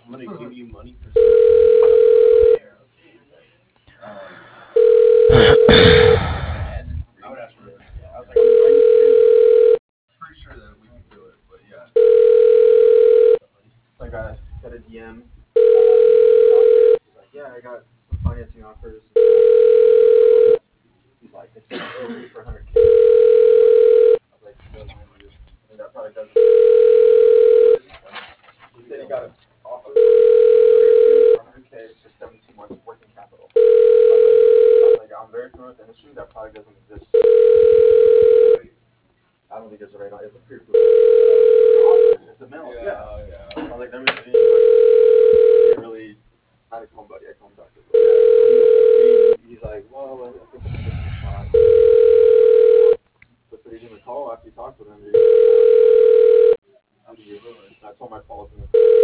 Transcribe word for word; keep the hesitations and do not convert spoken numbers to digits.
I'm gonna give you money for I would ask for it. Yeah, I was like, I'm pretty sure that we can do it, but yeah. Like I got a D M. He's like, yeah, I got some financing offers. He's like, it's for one hundred K. I was like, no, man, dude. I mean, that probably doesn't. He said he got an offer for one hundred K for seventeen months working capital. I was like, I'm very familiar with the industry. That probably doesn't exist. I don't think it's a right. It's a peer group. It's a mail. Yeah. Yeah, yeah. I was like, let me see. He really. I had to call him, buddy. I called him doctor. He's like, well, I think I'm gonna give him a shot. But so he gave me a call after he talked with him. Dude. How do you really? I told him I followed him.